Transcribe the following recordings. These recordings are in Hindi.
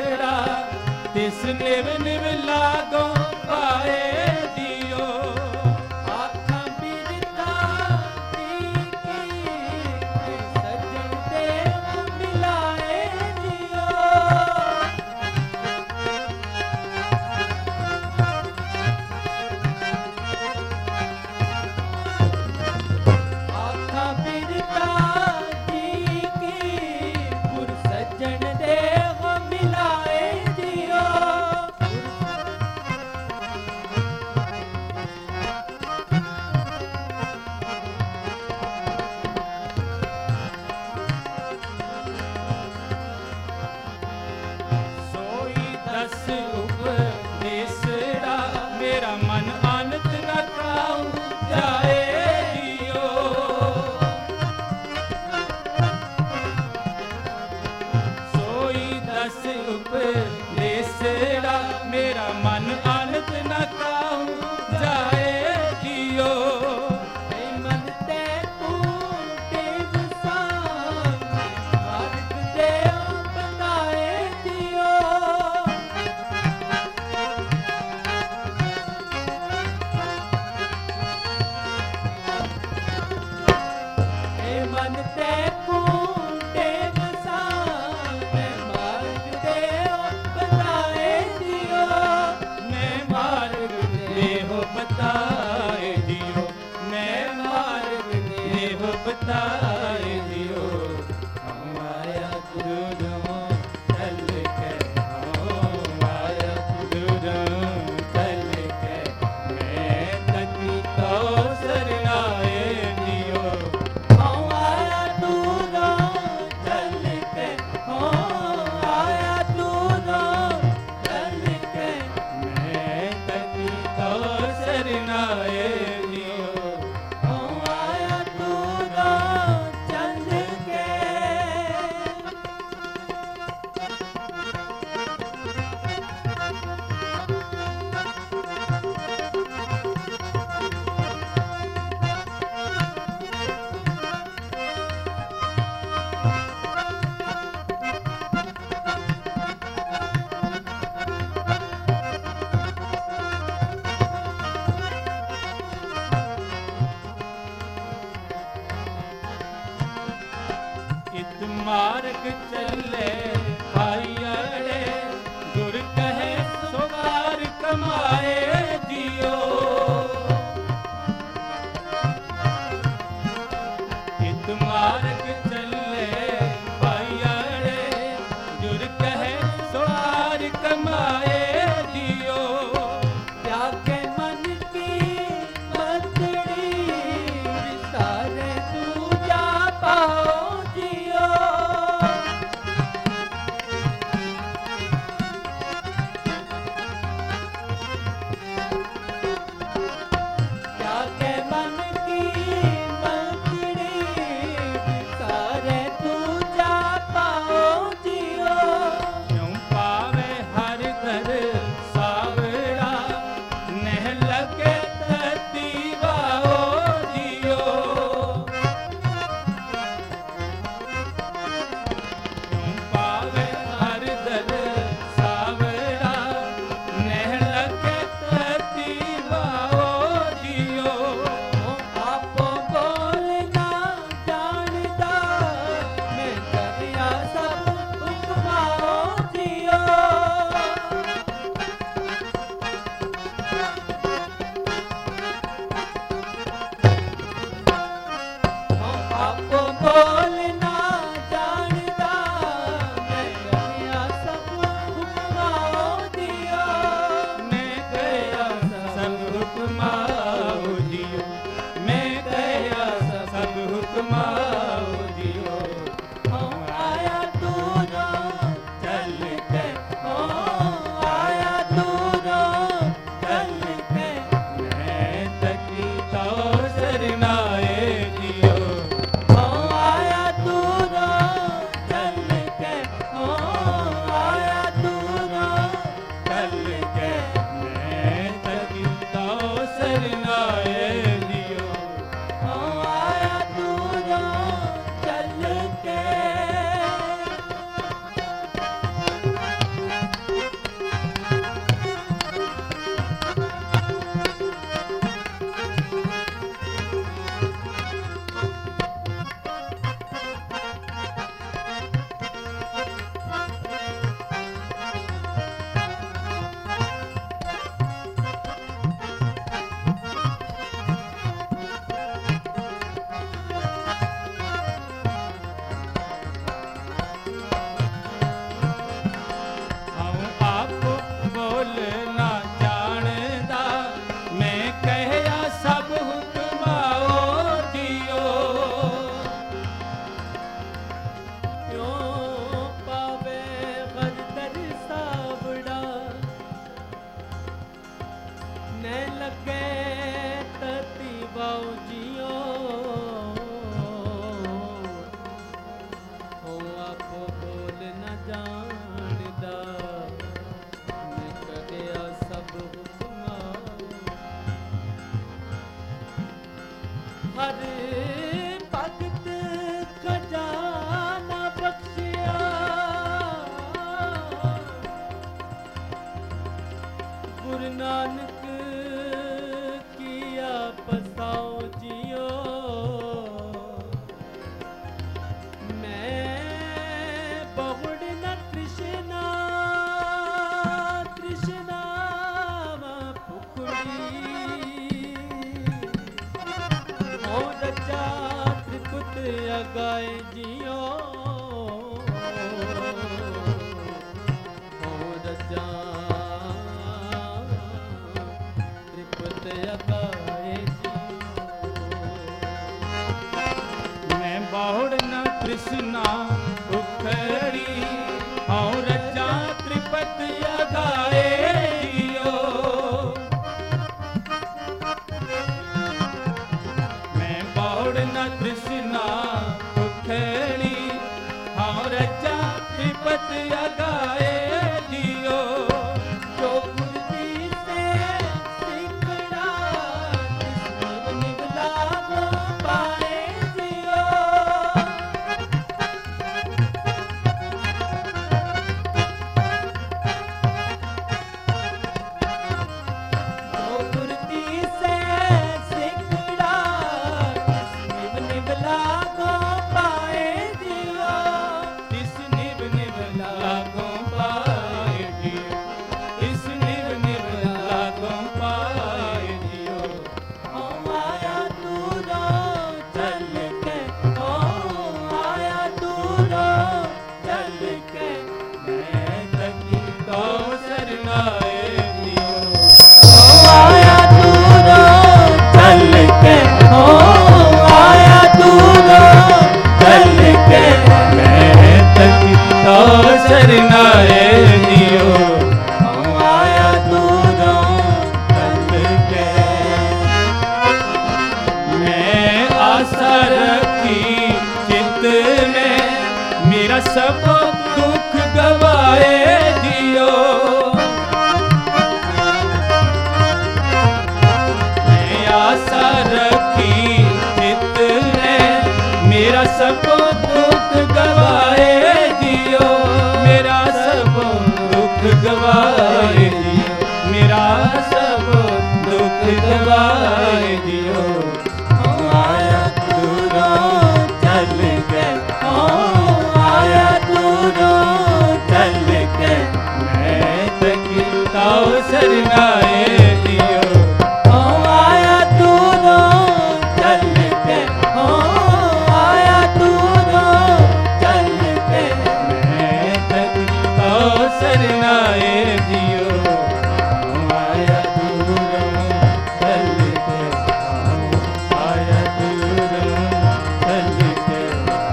देसड़ा तिस निव निव लागो पाए दियो। आँखां बिरता की सजन देव मिलाए दियो। आँखां बिरता की पुर सजन देव मिलाए दियो। सोई दस उपदेसड़ा मेरा मन आनत न काऊ जाए दियो। सोई दस उपदेसड़ा मेरा मन आनत न काऊ जाए दियो। हे मन ते देव सांग मार्ग देव बताए दियो। हे मन ते देव सांग मार्ग देव बताए दियो। मैं हर भगत खजाना बख्शिया गुरु नानक किया पसाओ जियो मैं बहुड़ न कृष्णा कृष्णा रचा त्रिपुत अगाए जियो रचा त्रिपुत अगाए मैं बाहुड़ न कृष्णा उखड़ी और रचा त्रिपत अगाए जियो न कृष्णा उखड़ी हाँ रचा त्रिपत अगाए जियो जो गुरदी से सिकड़ा निगला गो पाए जियो जो गुरदी से सिकड़ा लागो पाए दियो इस निब निब लागो पाए दियो इस निब निब लागो पाए दियो ओ आया दूरो चल के ओ आया दूरो चल के मैं तकी तो शरणाए दियो ओ आया दूरो चल के ओ आया दूरो चल के मैं तकी तो शरणाए दियो आया दूरो चल के मैं आशा रखी चित में मेरा सब दुख गवाए दियो मैं आशा रखी चित में मेरा सब दुख गवाए दियो मेरा सब दुख गवाए दियो मेरा सब दुख गवाए दियो आया दूरो चल के ओ आया दूरो चल के मैं तकी तो शरणाए दियो ओ आया दूरो चल के ओ आया दूरो चल के मैं तकी तो शरणाए दियो आया दूरों चल के आया दूरों चल के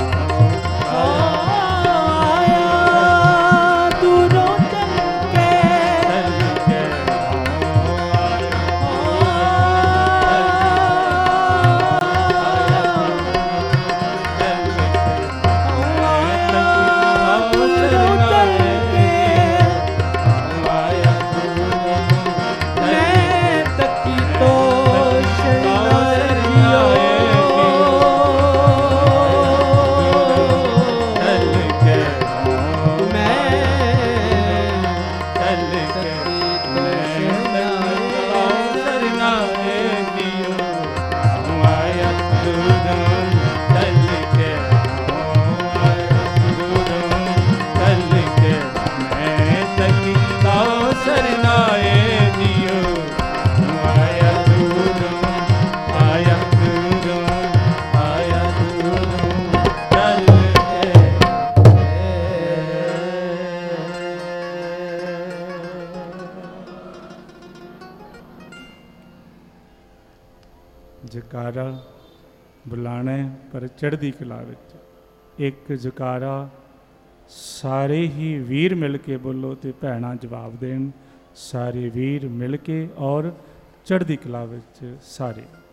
आया दूरो चल के चल के जकारा बुलाना पर चढ़दी कला विच एक जकारा सारे ही वीर मिल के बोलो तो भैणां जवाब देन सारे वीर मिल के और चढ़दी कला विच सारे